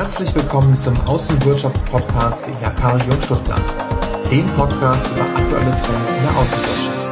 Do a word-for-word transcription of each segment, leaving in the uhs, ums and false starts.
Herzlich willkommen zum Außenwirtschaftspodcast der Jacari und Stuttgart, dem Podcast über aktuelle Trends in der Außenwirtschaft.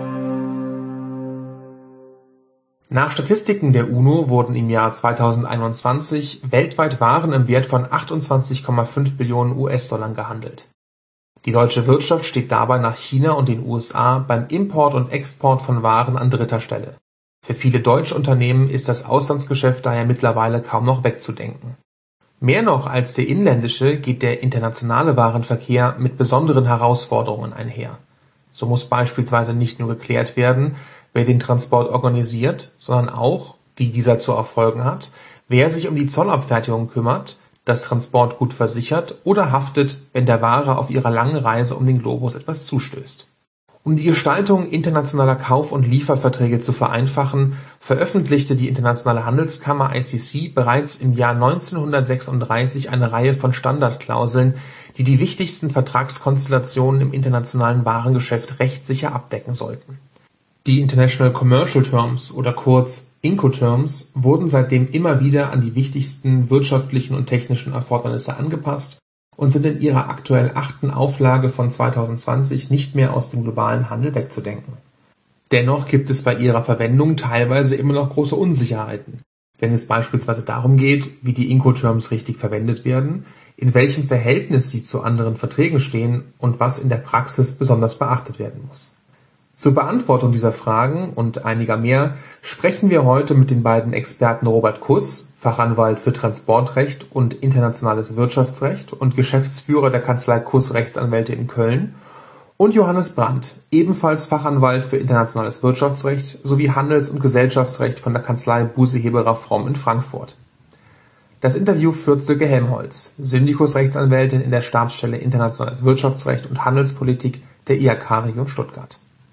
Nach Statistiken der UNO wurden im Jahr zweitausendeinundzwanzig weltweit Waren im Wert von achtundzwanzig Komma fünf Billionen U S-Dollar gehandelt. Die deutsche Wirtschaft steht dabei nach China und den U S A beim Import und Export von Waren an dritter Stelle. Für viele deutsche Unternehmen ist das Auslandsgeschäft daher mittlerweile kaum noch wegzudenken. Mehr noch als der inländische geht der internationale Warenverkehr mit besonderen Herausforderungen einher. So muss beispielsweise nicht nur geklärt werden, wer den Transport organisiert, sondern auch, wie dieser zu erfolgen hat, wer sich um die Zollabfertigung kümmert, das Transportgut versichert oder haftet, wenn der Ware auf ihrer langen Reise um den Globus etwas zustößt. Um die Gestaltung internationaler Kauf- und Lieferverträge zu vereinfachen, veröffentlichte die Internationale Handelskammer I C C bereits im Jahr neunzehnhundertsechsunddreißig eine Reihe von Standardklauseln, die die wichtigsten Vertragskonstellationen im internationalen Warengeschäft rechtssicher abdecken sollten. Die International Commercial Terms oder kurz Incoterms wurden seitdem immer wieder an die wichtigsten wirtschaftlichen und technischen Erfordernisse angepasst und sind in ihrer aktuell achten Auflage von zweitausendzwanzig nicht mehr aus dem globalen Handel wegzudenken. Dennoch gibt es bei ihrer Verwendung teilweise immer noch große Unsicherheiten, wenn es beispielsweise darum geht, wie die Incoterms richtig verwendet werden, in welchem Verhältnis sie zu anderen Verträgen stehen und was in der Praxis besonders beachtet werden muss. Zur Beantwortung dieser Fragen und einiger mehr sprechen wir heute mit den beiden Experten Robert Kuss, Fachanwalt für Transportrecht und internationales Wirtschaftsrecht und Geschäftsführer der Kanzlei Kuss Rechtsanwälte in Köln, und Johannes Brandt, ebenfalls Fachanwalt für internationales Wirtschaftsrecht sowie Handels- und Gesellschaftsrecht von der Kanzlei Buseheberer Fromm in Frankfurt. Das Interview führt Silke Helmholtz, Syndikus-Rechtsanwältin in der Stabsstelle Internationales Wirtschaftsrecht und Handelspolitik der Jacari und Stuttgart.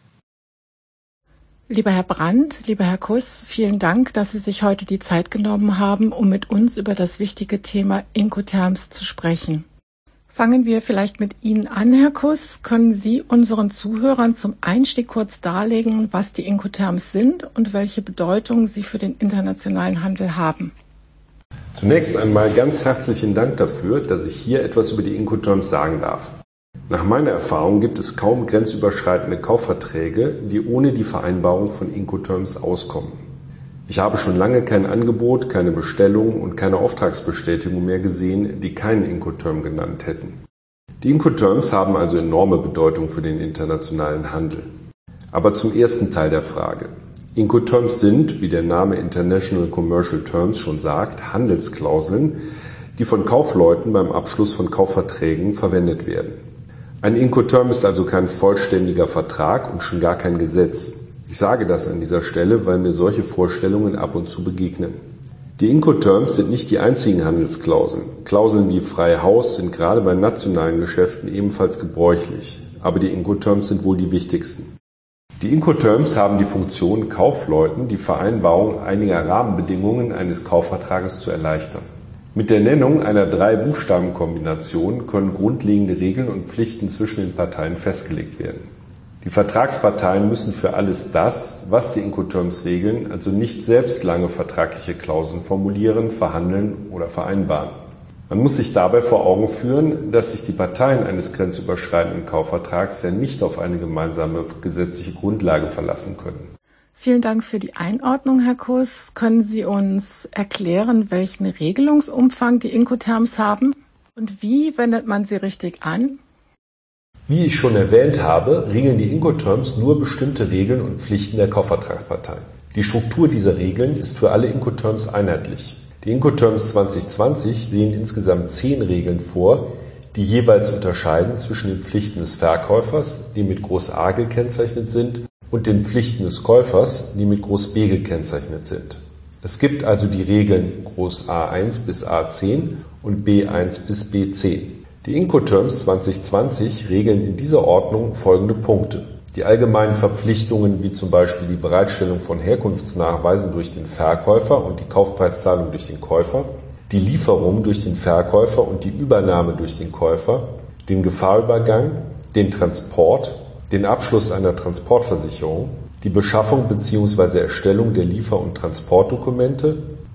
Lieber Herr Brandt, lieber Herr Kuss, vielen Dank, dass Sie sich heute die Zeit genommen haben, um mit uns über das wichtige Thema Incoterms zu sprechen. Fangen wir vielleicht mit Ihnen an, Herr Kuss. Können Sie unseren Zuhörern zum Einstieg kurz darlegen, was die Incoterms sind und welche Bedeutung sie für den internationalen Handel haben? Zunächst einmal ganz herzlichen Dank dafür, dass ich hier etwas über die Incoterms sagen darf. Nach meiner Erfahrung gibt es kaum grenzüberschreitende Kaufverträge, die ohne die Vereinbarung von Incoterms auskommen. Ich habe schon lange kein Angebot, keine Bestellung und keine Auftragsbestätigung mehr gesehen, die keinen Incoterm genannt hätten. Die Incoterms haben also enorme Bedeutung für den internationalen Handel. Aber zum ersten Teil der Frage. Incoterms sind, wie der Name International Commercial Terms schon sagt, Handelsklauseln, die von Kaufleuten beim Abschluss von Kaufverträgen verwendet werden. Ein Incoterm ist also kein vollständiger Vertrag und schon gar kein Gesetz. Ich sage das an dieser Stelle, weil mir solche Vorstellungen ab und zu begegnen. Die Incoterms sind nicht die einzigen Handelsklauseln. Klauseln wie freie Haus sind gerade bei nationalen Geschäften ebenfalls gebräuchlich, aber die Incoterms sind wohl die wichtigsten. Die Incoterms haben die Funktion, Kaufleuten die Vereinbarung einiger Rahmenbedingungen eines Kaufvertrages zu erleichtern. Mit der Nennung einer Drei-Buchstaben-Kombination können grundlegende Regeln und Pflichten zwischen den Parteien festgelegt werden. Die Vertragsparteien müssen für alles das, was die Incoterms regeln, also nicht selbst lange vertragliche Klauseln formulieren, verhandeln oder vereinbaren. Man muss sich dabei vor Augen führen, dass sich die Parteien eines grenzüberschreitenden Kaufvertrags ja nicht auf eine gemeinsame gesetzliche Grundlage verlassen können. Vielen Dank für die Einordnung, Herr Kuss. Können Sie uns erklären, welchen Regelungsumfang die Incoterms haben und wie wendet man sie richtig an? Wie ich schon erwähnt habe, regeln die Incoterms nur bestimmte Regeln und Pflichten der Kaufvertragsparteien. Die Struktur dieser Regeln ist für alle Incoterms einheitlich. Die Incoterms zwanzig zwanzig sehen insgesamt zehn Regeln vor, die jeweils unterscheiden zwischen den Pflichten des Verkäufers, die mit Groß A gekennzeichnet sind, und den Pflichten des Käufers, die mit Groß B gekennzeichnet sind. Es gibt also die Regeln Groß A eins bis A zehn und B eins bis B zehn. Die Incoterms zwanzig zwanzig regeln in dieser Ordnung folgende Punkte. Die allgemeinen Verpflichtungen wie zum Beispiel die Bereitstellung von Herkunftsnachweisen durch den Verkäufer und die Kaufpreiszahlung durch den Käufer, die Lieferung durch den Verkäufer und die Übernahme durch den Käufer, den Gefahrübergang, den Transport, den Abschluss einer Transportversicherung, die Beschaffung bzw. Erstellung der Liefer- und Transportdokumente,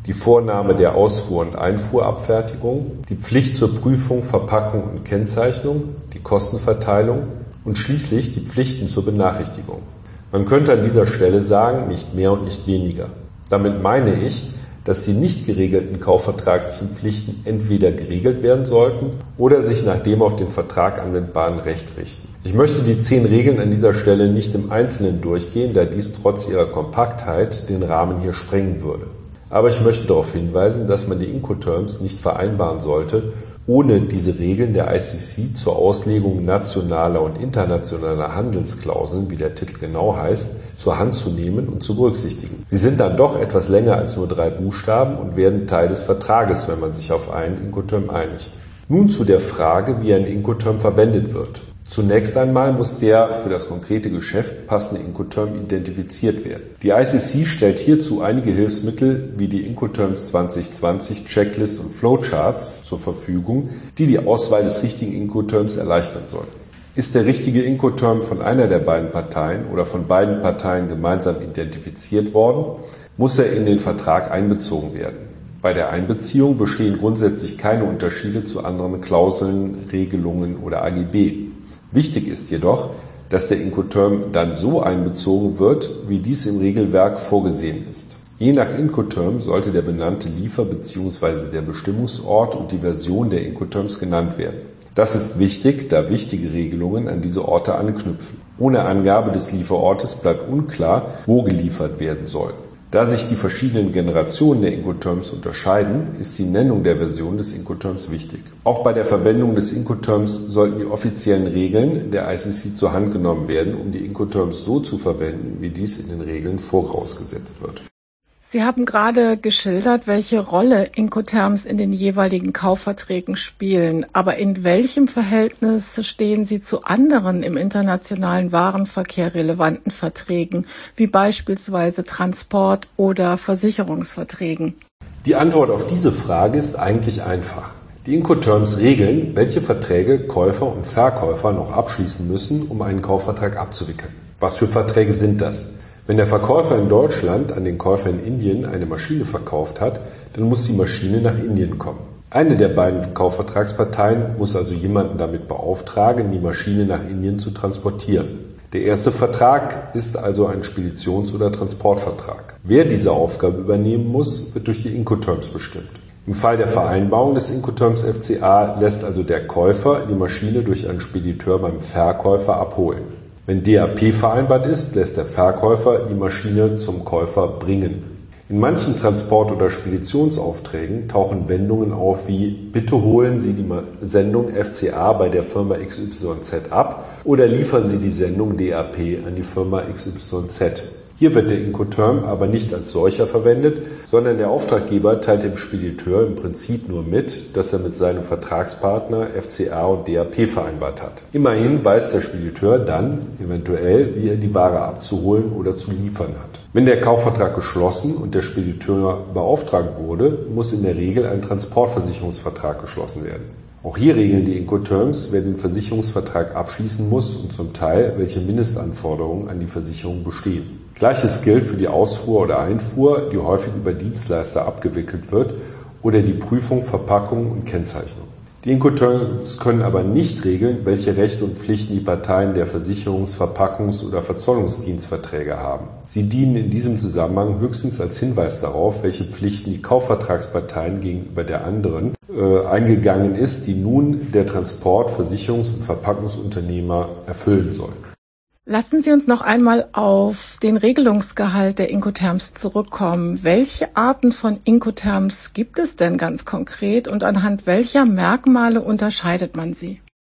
die Vornahme der Ausfuhr- und Einfuhrabfertigung, die Pflicht zur Prüfung, Verpackung und Kennzeichnung, die Kostenverteilung und schließlich die Pflichten zur Benachrichtigung. Man könnte an dieser Stelle sagen, nicht mehr und nicht weniger. Damit meine ich, dass die nicht geregelten kaufvertraglichen Pflichten entweder geregelt werden sollten oder sich nach dem auf den Vertrag anwendbaren Recht richten. Ich möchte die zehn Regeln an dieser Stelle nicht im Einzelnen durchgehen, da dies trotz ihrer Kompaktheit den Rahmen hier sprengen würde. Aber ich möchte darauf hinweisen, dass man die Incoterms nicht vereinbaren sollte, ohne diese Regeln der I C C zur Auslegung nationaler und internationaler Handelsklauseln, wie der Titel genau heißt, zur Hand zu nehmen und zu berücksichtigen. Sie sind dann doch etwas länger als nur drei Buchstaben und werden Teil des Vertrages, wenn man sich auf einen Incoterm einigt. Nun zu der Frage, wie ein Incoterm verwendet wird. Zunächst einmal muss der für das konkrete Geschäft passende Incoterm identifiziert werden. Die I C C stellt hierzu einige Hilfsmittel wie die Incoterms zwanzig zwanzig Checklist und Flowcharts zur Verfügung, die die Auswahl des richtigen Incoterms erleichtern sollen. Ist der richtige Incoterm von einer der beiden Parteien oder von beiden Parteien gemeinsam identifiziert worden, muss er in den Vertrag einbezogen werden. Bei der Einbeziehung bestehen grundsätzlich keine Unterschiede zu anderen Klauseln, Regelungen oder A G B. Wichtig ist jedoch, dass der Incoterm dann so einbezogen wird, wie dies im Regelwerk vorgesehen ist. Je nach Incoterm sollte der benannte Liefer- bzw. der Bestimmungsort und die Version der Incoterms genannt werden. Das ist wichtig, da wichtige Regelungen an diese Orte anknüpfen. Ohne Angabe des Lieferortes bleibt unklar, wo geliefert werden soll. Da sich die verschiedenen Generationen der Incoterms unterscheiden, ist die Nennung der Version des Incoterms wichtig. Auch bei der Verwendung des Incoterms sollten die offiziellen Regeln der I C C zur Hand genommen werden, um die Incoterms so zu verwenden, wie dies in den Regeln vorausgesetzt wird. Sie haben gerade geschildert, welche Rolle Incoterms in den jeweiligen Kaufverträgen spielen. Aber in welchem Verhältnis stehen sie zu anderen im internationalen Warenverkehr relevanten Verträgen, wie beispielsweise Transport- oder Versicherungsverträgen? Die Antwort auf diese Frage ist eigentlich einfach. Die Incoterms regeln, welche Verträge Käufer und Verkäufer noch abschließen müssen, um einen Kaufvertrag abzuwickeln. Was für Verträge sind das? Wenn der Verkäufer in Deutschland an den Käufer in Indien eine Maschine verkauft hat, dann muss die Maschine nach Indien kommen. Eine der beiden Kaufvertragsparteien muss also jemanden damit beauftragen, die Maschine nach Indien zu transportieren. Der erste Vertrag ist also ein Speditions- oder Transportvertrag. Wer diese Aufgabe übernehmen muss, wird durch die Incoterms bestimmt. Im Fall der Vereinbarung des Incoterms F C A lässt also der Käufer die Maschine durch einen Spediteur beim Verkäufer abholen. Wenn D A P vereinbart ist, lässt der Verkäufer die Maschine zum Käufer bringen. In manchen Transport- oder Speditionsaufträgen tauchen Wendungen auf wie „Bitte holen Sie die Sendung F C A bei der Firma X Y Z ab" oder „Liefern Sie die Sendung D A P an die Firma X Y Z". Hier wird der Incoterm aber nicht als solcher verwendet, sondern der Auftraggeber teilt dem Spediteur im Prinzip nur mit, dass er mit seinem Vertragspartner F C A und D A P vereinbart hat. Immerhin weiß der Spediteur dann eventuell, wie er die Ware abzuholen oder zu liefern hat. Wenn der Kaufvertrag geschlossen und der Spediteur beauftragt wurde, muss in der Regel ein Transportversicherungsvertrag geschlossen werden. Auch hier regeln die Incoterms, wer den Versicherungsvertrag abschließen muss und zum Teil, welche Mindestanforderungen an die Versicherung bestehen. Gleiches gilt für die Ausfuhr oder Einfuhr, die häufig über Dienstleister abgewickelt wird, oder die Prüfung, Verpackung und Kennzeichnung. Die Incoterms können aber nicht regeln, welche Rechte und Pflichten die Parteien der Versicherungs-, Verpackungs- oder Verzollungsdienstverträge haben. Sie dienen in diesem Zusammenhang höchstens als Hinweis darauf, welche Pflichten die Kaufvertragsparteien gegenüber der anderen äh, eingegangen ist, die nun der Transport-, Versicherungs- und Verpackungsunternehmer erfüllen sollen. Lassen Sie uns noch einmal auf den Regelungsgehalt der Incoterms zurückkommen. Welche Arten von Incoterms gibt es denn ganz konkret und anhand welcher Merkmale unterscheidet man sie?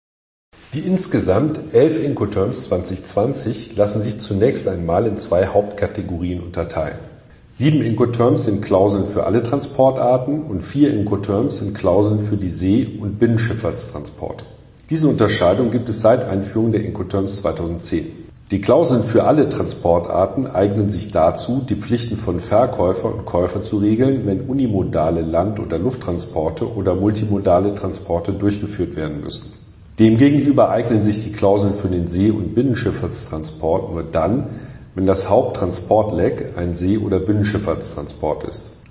Die insgesamt elf Incoterms zwanzig zwanzig lassen sich zunächst einmal in zwei Hauptkategorien unterteilen. Sieben Incoterms sind Klauseln für alle Transportarten und vier Incoterms sind Klauseln für die See- und Binnenschifffahrtstransporte. Diese Unterscheidung gibt es seit Einführung der Incoterms zweitausendzehn. Die Klauseln für alle Transportarten eignen sich dazu, die Pflichten von Verkäufer und Käufer zu regeln, wenn unimodale Land- oder Lufttransporte oder multimodale Transporte durchgeführt werden müssen. Demgegenüber eignen sich die Klauseln für den See- und Binnenschifffahrtstransport nur dann, wenn das Haupttransportleck ein See- oder Binnenschifffahrtstransport ist.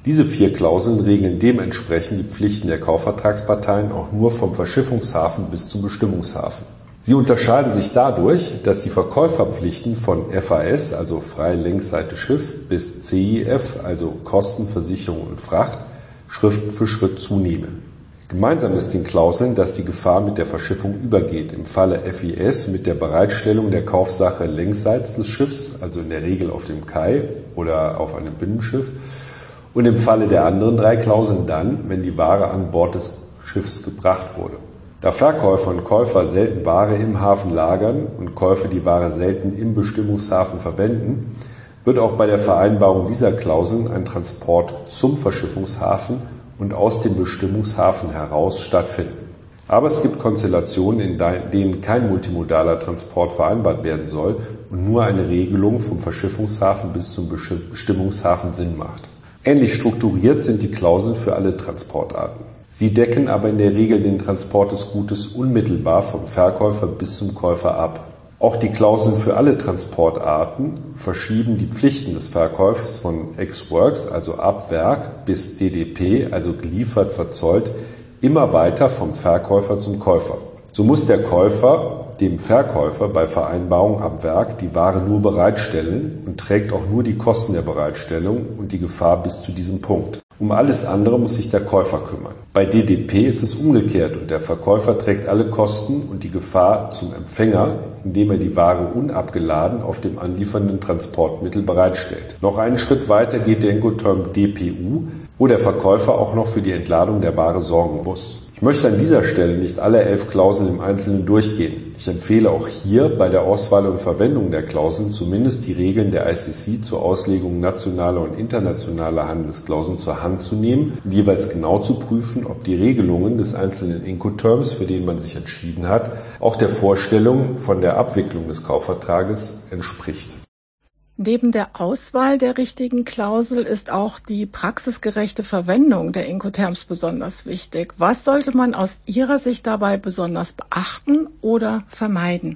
Diese vier Klauseln regeln dementsprechend die Pflichten der Kaufvertragsparteien auch nur vom Verschiffungshafen bis zum Bestimmungshafen. Sie unterscheiden sich dadurch, dass die Verkäuferpflichten von F A S, also freie Längsseite Schiff, bis C I F, also Kosten, Versicherung und Fracht, Schritt für Schritt zunehmen. Gemeinsam ist den Klauseln, dass die Gefahr mit der Verschiffung übergeht. Im Falle F I S mit der Bereitstellung der Kaufsache längsseits des Schiffs, also in der Regel auf dem Kai oder auf einem Binnenschiff. Und im Falle der anderen drei Klauseln dann, wenn die Ware an Bord des Schiffs gebracht wurde. Da Verkäufer und Käufer selten Ware im Hafen lagern und Käufer die Ware selten im Bestimmungshafen verwenden, wird auch bei der Vereinbarung dieser Klauseln ein Transport zum Verschiffungshafen und aus dem Bestimmungshafen heraus stattfinden. Aber es gibt Konstellationen, in denen kein multimodaler Transport vereinbart werden soll und nur eine Regelung vom Verschiffungshafen bis zum Bestimmungshafen Sinn macht. Ähnlich strukturiert sind die Klauseln für alle Transportarten. Sie decken aber in der Regel den Transport des Gutes unmittelbar vom Verkäufer bis zum Käufer ab. Auch die Klauseln für alle Transportarten verschieben die Pflichten des Verkäufers von Ex-Works, also ab Werk, bis D D P, also geliefert, verzollt, immer weiter vom Verkäufer zum Käufer. So muss der Käufer dem Verkäufer bei Vereinbarung ab Werk die Ware nur bereitstellen und trägt auch nur die Kosten der Bereitstellung und die Gefahr bis zu diesem Punkt. Um alles andere muss sich der Käufer kümmern. Bei D D P ist es umgekehrt und der Verkäufer trägt alle Kosten und die Gefahr zum Empfänger, indem er die Ware unabgeladen auf dem anliefernden Transportmittel bereitstellt. Noch einen Schritt weiter geht der Incoterm D P U, wo der Verkäufer auch noch für die Entladung der Ware sorgen muss. Ich möchte an dieser Stelle nicht alle elf Klauseln im Einzelnen durchgehen. Ich empfehle auch hier bei der Auswahl und Verwendung der Klauseln zumindest die Regeln der I C C zur Auslegung nationaler und internationaler Handelsklauseln zur Hand zu nehmen und jeweils genau zu prüfen, ob die Regelungen des einzelnen Incoterms, für den man sich entschieden hat, auch der Vorstellung von der Abwicklung des Kaufvertrages entspricht. Neben der Auswahl der richtigen Klausel ist auch die praxisgerechte Verwendung der Incoterms besonders wichtig. Was sollte man aus Ihrer Sicht dabei besonders beachten oder vermeiden?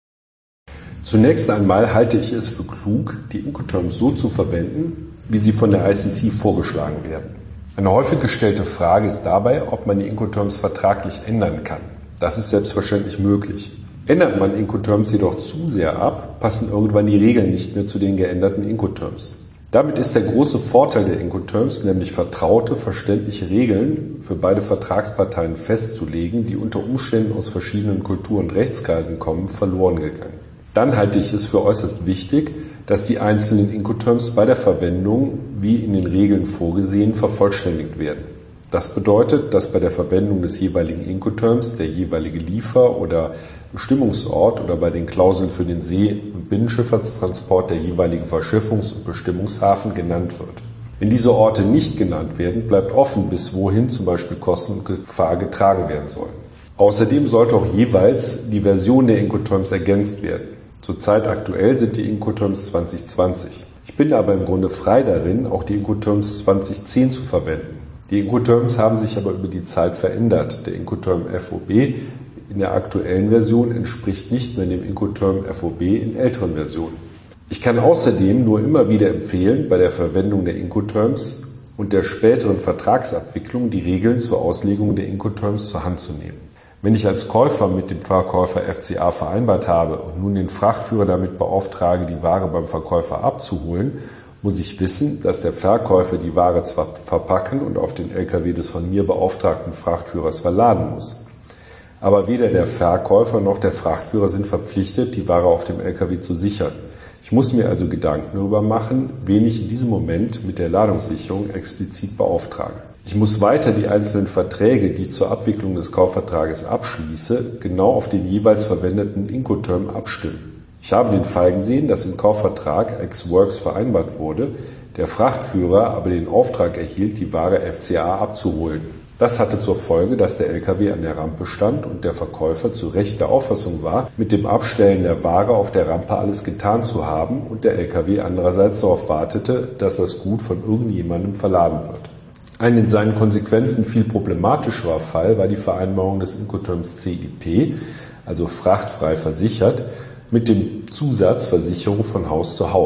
Zunächst einmal halte ich es für klug, die Incoterms so zu verwenden, wie sie von der I C C vorgeschlagen werden. Eine häufig gestellte Frage ist dabei, ob man die Incoterms vertraglich ändern kann. Das ist selbstverständlich möglich. Ändert man Incoterms jedoch zu sehr ab, passen irgendwann die Regeln nicht mehr zu den geänderten Incoterms. Damit ist der große Vorteil der Incoterms, nämlich vertraute, verständliche Regeln für beide Vertragsparteien festzulegen, die unter Umständen aus verschiedenen Kultur- und Rechtskreisen kommen, verloren gegangen. Dann halte ich es für äußerst wichtig, dass die einzelnen Incoterms bei der Verwendung, wie in den Regeln vorgesehen, vervollständigt werden. Das bedeutet, dass bei der Verwendung des jeweiligen Incoterms der jeweilige Liefer- oder Bestimmungsort oder bei den Klauseln für den See- und Binnenschifffahrtstransport der jeweilige Verschiffungs- und Bestimmungshafen genannt wird. Wenn diese Orte nicht genannt werden, bleibt offen, bis wohin zum Beispiel Kosten und Gefahr getragen werden sollen. Außerdem sollte auch jeweils die Version der Incoterms ergänzt werden. Zurzeit aktuell sind die Incoterms zwanzig zwanzig. Ich bin aber im Grunde frei darin, auch die Incoterms zwanzig zehn zu verwenden. Die Incoterms haben sich aber über die Zeit verändert. Der Incoterm F O B in der aktuellen Version entspricht nicht mehr dem Incoterm F O B in älteren Versionen. Ich kann außerdem nur immer wieder empfehlen, bei der Verwendung der Incoterms und der späteren Vertragsabwicklung die Regeln zur Auslegung der Incoterms zur Hand zu nehmen. Wenn ich als Käufer mit dem Verkäufer F C A vereinbart habe und nun den Frachtführer damit beauftrage, die Ware beim Verkäufer abzuholen, muss ich wissen, dass der Verkäufer die Ware zwar verpacken und auf den L K W des von mir beauftragten Frachtführers verladen muss. Aber weder der Verkäufer noch der Frachtführer sind verpflichtet, die Ware auf dem L K W zu sichern. Ich muss mir also Gedanken darüber machen, wen ich in diesem Moment mit der Ladungssicherung explizit beauftrage. Ich muss weiter die einzelnen Verträge, die ich zur Abwicklung des Kaufvertrages abschließe, genau auf den jeweils verwendeten Incoterm abstimmen. Ich habe den Fall gesehen, dass im Kaufvertrag Ex-Works vereinbart wurde, der Frachtführer aber den Auftrag erhielt, die Ware F C A abzuholen. Das hatte zur Folge, dass der L K W an der Rampe stand und der Verkäufer zu Recht der Auffassung war, mit dem Abstellen der Ware auf der Rampe alles getan zu haben und der L K W andererseits darauf wartete, dass das Gut von irgendjemandem verladen wird. Ein in seinen Konsequenzen viel problematischerer Fall war die Vereinbarung des Incoterms C I P, also frachtfrei versichert, mit dem Zusatz Versicherung von Haus zu Haus.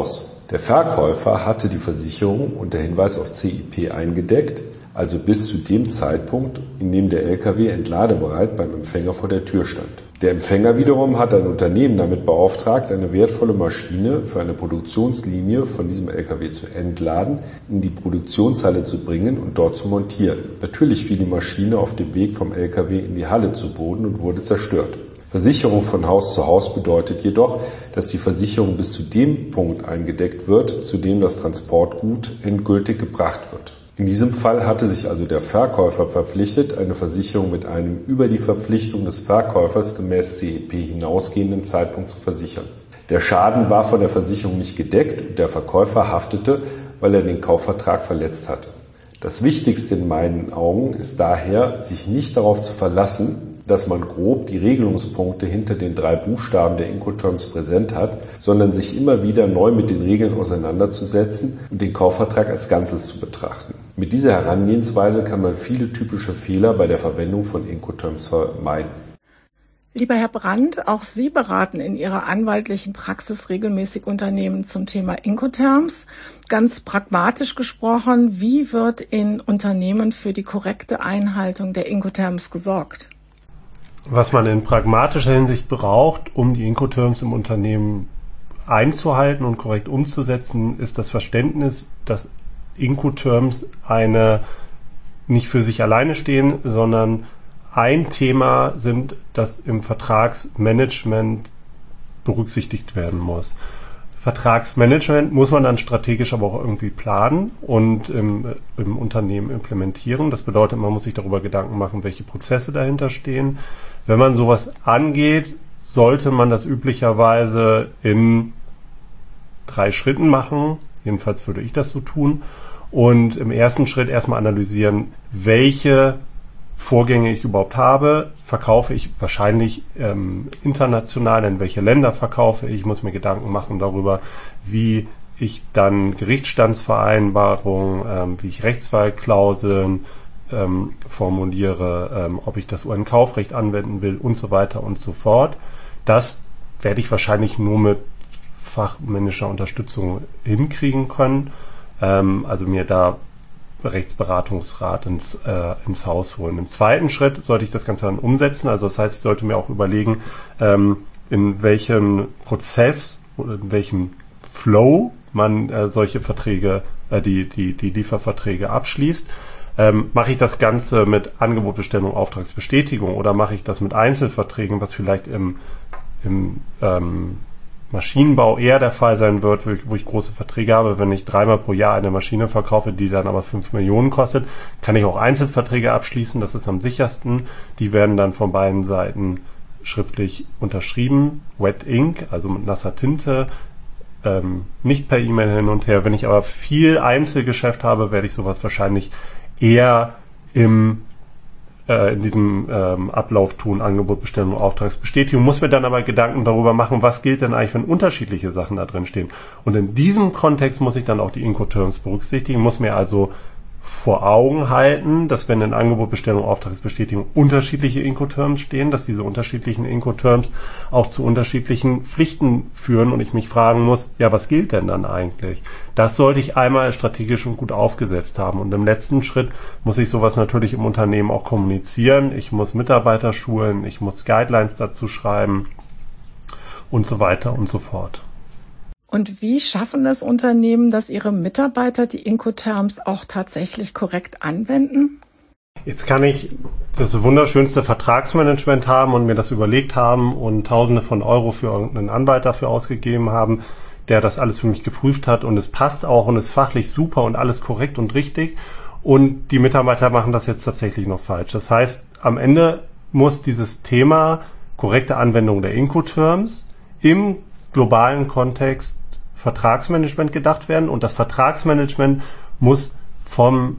Der Verkäufer hatte die Versicherung unter Hinweis auf C I P eingedeckt, also bis zu dem Zeitpunkt, in dem der L K W entladebereit beim Empfänger vor der Tür stand. Der Empfänger wiederum hat ein Unternehmen damit beauftragt, eine wertvolle Maschine für eine Produktionslinie von diesem L K W zu entladen, in die Produktionshalle zu bringen und dort zu montieren. Natürlich fiel die Maschine auf dem Weg vom L K W in die Halle zu Boden und wurde zerstört. Versicherung von Haus zu Haus bedeutet jedoch, dass die Versicherung bis zu dem Punkt eingedeckt wird, zu dem das Transportgut endgültig gebracht wird. In diesem Fall hatte sich also der Verkäufer verpflichtet, eine Versicherung mit einem über die Verpflichtung des Verkäufers gemäß C I P hinausgehenden Zeitpunkt zu versichern. Der Schaden war von der Versicherung nicht gedeckt und der Verkäufer haftete, weil er den Kaufvertrag verletzt hatte. Das Wichtigste in meinen Augen ist daher, sich nicht darauf zu verlassen, dass man grob die Regelungspunkte hinter den drei Buchstaben der Incoterms präsent hat, sondern sich immer wieder neu mit den Regeln auseinanderzusetzen und den Kaufvertrag als Ganzes zu betrachten. Mit dieser Herangehensweise kann man viele typische Fehler bei der Verwendung von Incoterms vermeiden. Lieber Herr Brandt, auch Sie beraten in Ihrer anwaltlichen Praxis regelmäßig Unternehmen zum Thema Incoterms. Ganz pragmatisch gesprochen, wie wird in Unternehmen für die korrekte Einhaltung der Incoterms gesorgt? Was man in pragmatischer Hinsicht braucht, um die Incoterms im Unternehmen einzuhalten und korrekt umzusetzen, ist das Verständnis, dass Incoterms eine nicht für sich alleine stehen, sondern ein Thema sind, das im Vertragsmanagement berücksichtigt werden muss. Vertragsmanagement muss man dann strategisch aber auch irgendwie planen und im, im Unternehmen implementieren. Das bedeutet, man muss sich darüber Gedanken machen, welche Prozesse dahinter stehen. Wenn man sowas angeht, sollte man das üblicherweise in drei Schritten machen. Jedenfalls würde ich das so tun. Und im ersten Schritt erstmal analysieren, welche Vorgänge ich überhaupt habe. Verkaufe ich wahrscheinlich ähm, international, in welche Länder verkaufe ich? Ich muss mir Gedanken machen darüber, wie ich dann Gerichtsstandsvereinbarungen, ähm, wie ich Rechtsfallklauseln ähm, formuliere, ähm, ob ich das U N-Kaufrecht anwenden will und so weiter und so fort. Das werde ich wahrscheinlich nur mit fachmännischer Unterstützung hinkriegen können. Ähm, also mir da Rechtsberatungsrat ins, äh, ins Haus holen. Im zweiten Schritt sollte ich das Ganze dann umsetzen. Also das heißt, ich sollte mir auch überlegen, ähm, in welchem Prozess oder in welchem Flow man äh, solche Verträge, äh, die, die, die Lieferverträge abschließt. Ähm, mache ich das Ganze mit Angebotbestellung, Auftragsbestätigung oder mache ich das mit Einzelverträgen, was vielleicht im, im ähm, Maschinenbau eher der Fall sein wird, wo ich, wo ich große Verträge habe. Wenn ich dreimal pro Jahr eine Maschine verkaufe, die dann aber fünf Millionen kostet, kann ich auch Einzelverträge abschließen. Das ist am sichersten. Die werden dann von beiden Seiten schriftlich unterschrieben. Wet Ink, also mit nasser Tinte, ähm, nicht per E-Mail hin und her. Wenn ich aber viel Einzelgeschäft habe, werde ich sowas wahrscheinlich eher im in diesem ähm, Ablauf tun, Angebot, Bestellung, Auftragsbestätigung, muss mir dann aber Gedanken darüber machen, was gilt denn eigentlich, wenn unterschiedliche Sachen da drin stehen. Und in diesem Kontext muss ich dann auch die Incoterms berücksichtigen, muss mir also vor Augen halten, dass wenn in Angebot, Bestellung, Auftragsbestätigung unterschiedliche Incoterms stehen, dass diese unterschiedlichen Incoterms auch zu unterschiedlichen Pflichten führen und ich mich fragen muss, ja, was gilt denn dann eigentlich? Das sollte ich einmal strategisch und gut aufgesetzt haben. Und im letzten Schritt muss ich sowas natürlich im Unternehmen auch kommunizieren. Ich muss Mitarbeiter schulen, ich muss Guidelines dazu schreiben und so weiter und so fort. Und wie schaffen es Unternehmen, dass ihre Mitarbeiter die Incoterms auch tatsächlich korrekt anwenden? Jetzt kann ich das wunderschönste Vertragsmanagement haben und mir das überlegt haben und Tausende von Euro für irgendeinen Anwalt dafür ausgegeben haben, der das alles für mich geprüft hat und es passt auch und ist fachlich super und alles korrekt und richtig. Und die Mitarbeiter machen das jetzt tatsächlich noch falsch. Das heißt, am Ende muss dieses Thema korrekte Anwendung der Incoterms im globalen Kontext Vertragsmanagement gedacht werden und das Vertragsmanagement muss vom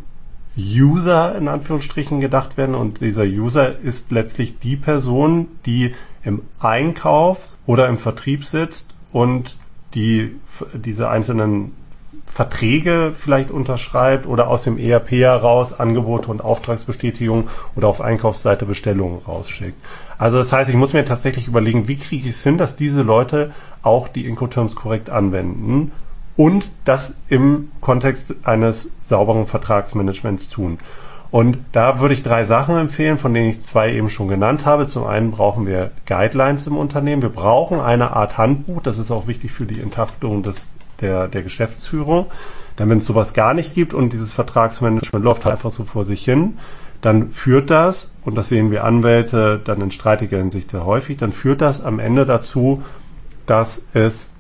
User in Anführungsstrichen gedacht werden und dieser User ist letztlich die Person, die im Einkauf oder im Vertrieb sitzt und die diese einzelnen Verträge vielleicht unterschreibt oder aus dem E R P heraus Angebote und Auftragsbestätigungen oder auf Einkaufsseite Bestellungen rausschickt. Also das heißt, ich muss mir tatsächlich überlegen, wie kriege ich es hin, dass diese Leute auch die Incoterms korrekt anwenden und das im Kontext eines sauberen Vertragsmanagements tun. Und da würde ich drei Sachen empfehlen, von denen ich zwei eben schon genannt habe. Zum einen brauchen wir Guidelines im Unternehmen. Wir brauchen eine Art Handbuch. Das ist auch wichtig für die Enthaftung des, der, der Geschäftsführung. Denn wenn es sowas gar nicht gibt und dieses Vertragsmanagement läuft einfach so vor sich hin, dann führt das, und das sehen wir Anwälte dann in streitiger Hinsicht sehr häufig, dann führt das am Ende dazu, dass es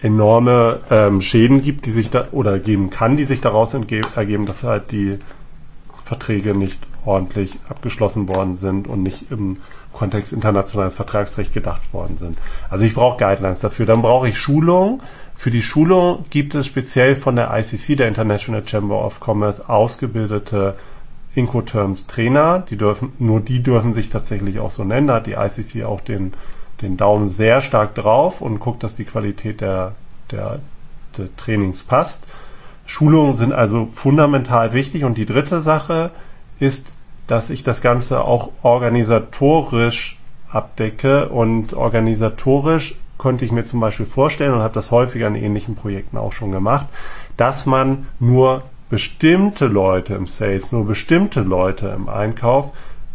enorme ähm, Schäden gibt, die sich da oder geben kann, die sich daraus entge- ergeben, dass halt die Verträge nicht ordentlich abgeschlossen worden sind und nicht im Kontext internationales Vertragsrecht gedacht worden sind. Also ich brauche Guidelines dafür. Dann brauche ich Schulung. Für die Schulung gibt es speziell von der I C C, der International Chamber of Commerce, ausgebildete Incoterms-Trainer. Die dürfen, nur die dürfen sich tatsächlich auch so nennen. Da hat die I C C auch den den Daumen sehr stark drauf und guckt, dass die Qualität der, der, der Trainings passt. Schulungen sind also fundamental wichtig. Und die dritte Sache ist, dass ich das Ganze auch organisatorisch abdecke. Und organisatorisch könnte ich mir zum Beispiel vorstellen, und habe das häufiger in ähnlichen Projekten auch schon gemacht, dass man nur bestimmte Leute im Sales, nur bestimmte Leute im Einkauf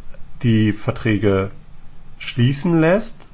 die Verträge schließen lässt,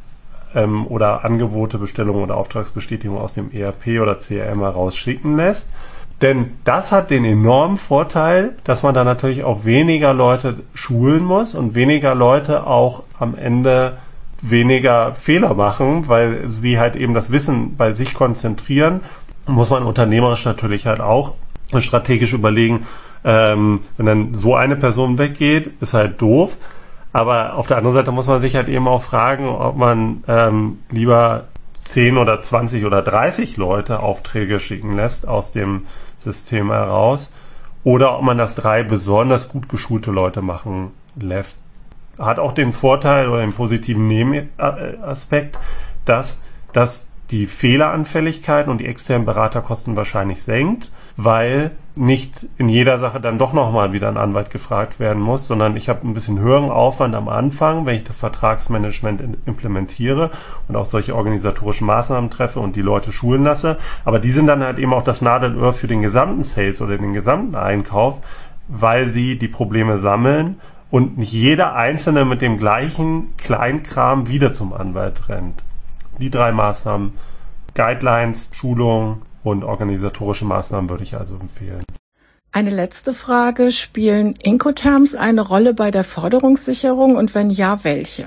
oder Angebote, Bestellungen oder Auftragsbestätigungen aus dem E R P oder C R M herausschicken lässt. Denn das hat den enormen Vorteil, dass man da natürlich auch weniger Leute schulen muss und weniger Leute auch am Ende weniger Fehler machen, weil sie halt eben das Wissen bei sich konzentrieren. Muss man unternehmerisch natürlich halt auch strategisch überlegen, ähm, wenn dann so eine Person weggeht, ist halt doof. Aber auf der anderen Seite muss man sich halt eben auch fragen, ob man ähm, lieber zehn oder zwanzig oder dreißig Leute Aufträge schicken lässt aus dem System heraus oder ob man das drei besonders gut geschulte Leute machen lässt. Hat auch den Vorteil oder den positiven Nebenaspekt, dass das die Fehleranfälligkeit und die externen Beraterkosten wahrscheinlich senkt, weil nicht in jeder Sache dann doch nochmal wieder ein Anwalt gefragt werden muss, sondern ich habe ein bisschen höheren Aufwand am Anfang, wenn ich das Vertragsmanagement implementiere und auch solche organisatorischen Maßnahmen treffe und die Leute schulen lasse. Aber die sind dann halt eben auch das Nadelöhr für den gesamten Sales oder den gesamten Einkauf, weil sie die Probleme sammeln und nicht jeder Einzelne mit dem gleichen Kleinkram wieder zum Anwalt rennt. Die drei Maßnahmen, Guidelines, Schulung und organisatorische Maßnahmen würde ich also empfehlen. Eine letzte Frage. Spielen Incoterms eine Rolle bei der Forderungssicherung und wenn ja, welche?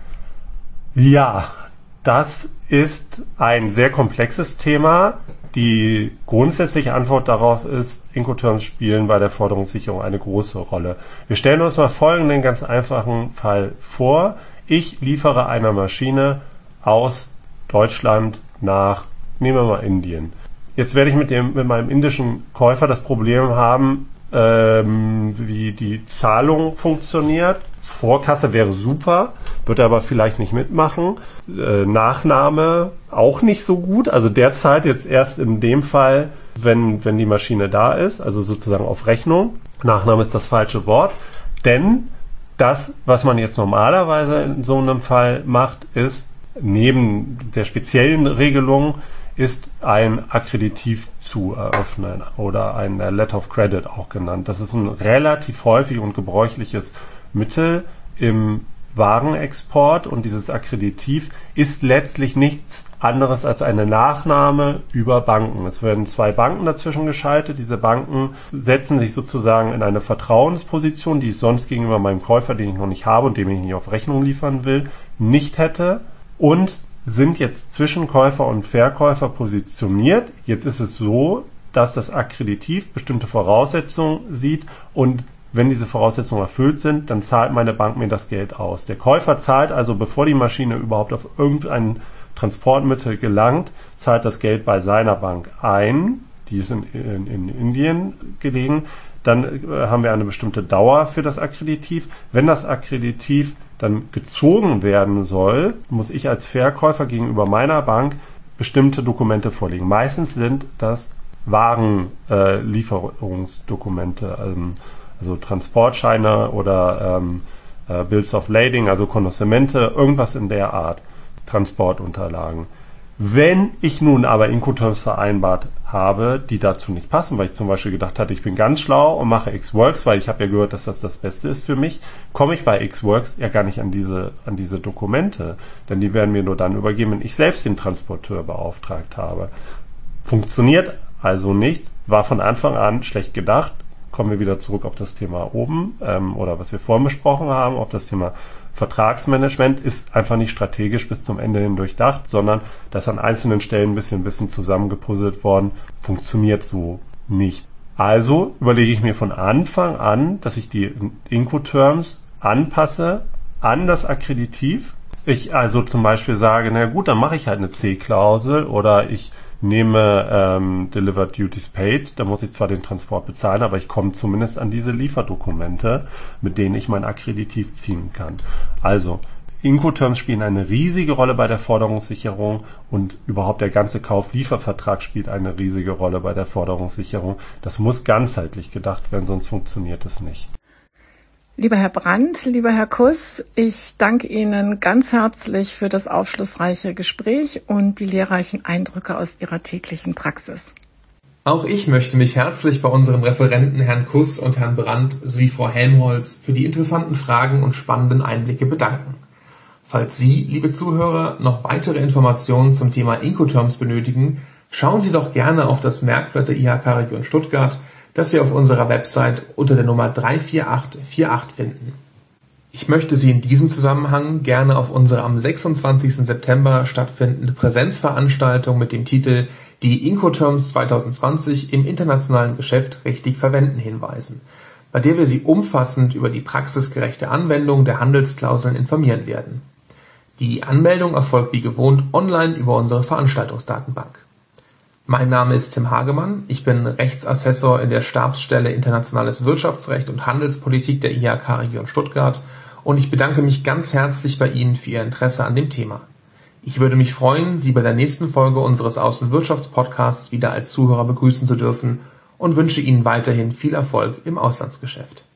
Ja, das ist ein sehr komplexes Thema. Die grundsätzliche Antwort darauf ist, Incoterms spielen bei der Forderungssicherung eine große Rolle. Wir stellen uns mal folgenden ganz einfachen Fall vor. Ich liefere eine Maschine aus Deutschland nach, nehmen wir mal Indien. Jetzt werde ich mit dem mit meinem indischen Käufer das Problem haben, ähm, wie die Zahlung funktioniert. Vorkasse wäre super, wird er aber vielleicht nicht mitmachen. Äh, Nachname auch nicht so gut. Also derzeit jetzt erst in dem Fall, wenn wenn die Maschine da ist, also sozusagen auf Rechnung. Nachname ist das falsche Wort, denn das, was man jetzt normalerweise in so einem Fall macht, ist neben der speziellen Regelung ist ein Akkreditiv zu eröffnen oder ein Letter of Credit auch genannt. Das ist ein relativ häufig und gebräuchliches Mittel im Warenexport und dieses Akkreditiv ist letztlich nichts anderes als eine Nachnahme über Banken. Es werden zwei Banken dazwischen geschaltet. Diese Banken setzen sich sozusagen in eine Vertrauensposition, die ich sonst gegenüber meinem Käufer, den ich noch nicht habe und dem ich nicht auf Rechnung liefern will, nicht hätte. Und sind jetzt zwischen Käufer und Verkäufer positioniert. Jetzt ist es so, dass das Akkreditiv bestimmte Voraussetzungen sieht und wenn diese Voraussetzungen erfüllt sind, dann zahlt meine Bank mir das Geld aus. Der Käufer zahlt also, bevor die Maschine überhaupt auf irgendein Transportmittel gelangt, zahlt das Geld bei seiner Bank ein. Die ist in, in, in Indien gelegen. Dann äh, haben wir eine bestimmte Dauer für das Akkreditiv. Wenn das Akkreditiv dann gezogen werden soll, muss ich als Verkäufer gegenüber meiner Bank bestimmte Dokumente vorlegen. Meistens sind das Warenlieferungsdokumente, äh, ähm, also Transportscheine oder ähm, äh, Bills of Lading, also Konnoissemente, irgendwas in der Art, Transportunterlagen. Wenn ich nun aber Incoterms vereinbart habe, die dazu nicht passen, weil ich zum Beispiel gedacht hatte, ich bin ganz schlau und mache Xworks, weil ich habe ja gehört, dass das das Beste ist für mich, komme ich bei Xworks ja gar nicht an diese, an diese Dokumente, denn die werden mir nur dann übergeben, wenn ich selbst den Transporteur beauftragt habe. Funktioniert also nicht, war von Anfang an schlecht gedacht. Kommen wir wieder zurück auf das Thema oben ähm, oder was wir vorhin besprochen haben, auf das Thema Vertragsmanagement, ist einfach nicht strategisch bis zum Ende hin durchdacht, sondern da ist an einzelnen Stellen ein bisschen Wissen zusammengepuzzelt worden, funktioniert so nicht. Also überlege ich mir von Anfang an, dass ich die Incoterms anpasse an das Akkreditiv. Ich also zum Beispiel sage, na gut, dann mache ich halt eine C-Klausel oder ich nehme ähm, Delivered Duties Paid, da muss ich zwar den Transport bezahlen, aber ich komme zumindest an diese Lieferdokumente, mit denen ich mein Akkreditiv ziehen kann. Also, Incoterms spielen eine riesige Rolle bei der Forderungssicherung und überhaupt der ganze Kauf-Liefervertrag spielt eine riesige Rolle bei der Forderungssicherung. Das muss ganzheitlich gedacht werden, sonst funktioniert es nicht. Lieber Herr Brandt, lieber Herr Kuss, ich danke Ihnen ganz herzlich für das aufschlussreiche Gespräch und die lehrreichen Eindrücke aus Ihrer täglichen Praxis. Auch ich möchte mich herzlich bei unseren Referenten Herrn Kuss und Herrn Brandt sowie Frau Helmholtz für die interessanten Fragen und spannenden Einblicke bedanken. Falls Sie, liebe Zuhörer, noch weitere Informationen zum Thema Incoterms benötigen, schauen Sie doch gerne auf das Merkblatt der I H K-Region Stuttgart, das Sie auf unserer Website unter der Nummer drei vier acht vier acht finden. Ich möchte Sie in diesem Zusammenhang gerne auf unsere am sechsundzwanzigsten September stattfindende Präsenzveranstaltung mit dem Titel Die Incoterms zwanzig zwanzig im internationalen Geschäft richtig verwenden hinweisen, bei der wir Sie umfassend über die praxisgerechte Anwendung der Handelsklauseln informieren werden. Die Anmeldung erfolgt wie gewohnt online über unsere Veranstaltungsdatenbank. Mein Name ist Tim Hagemann, ich bin Rechtsassessor in der Stabsstelle Internationales Wirtschaftsrecht und Handelspolitik der I H K-Region Stuttgart und ich bedanke mich ganz herzlich bei Ihnen für Ihr Interesse an dem Thema. Ich würde mich freuen, Sie bei der nächsten Folge unseres Außenwirtschaftspodcasts wieder als Zuhörer begrüßen zu dürfen und wünsche Ihnen weiterhin viel Erfolg im Auslandsgeschäft.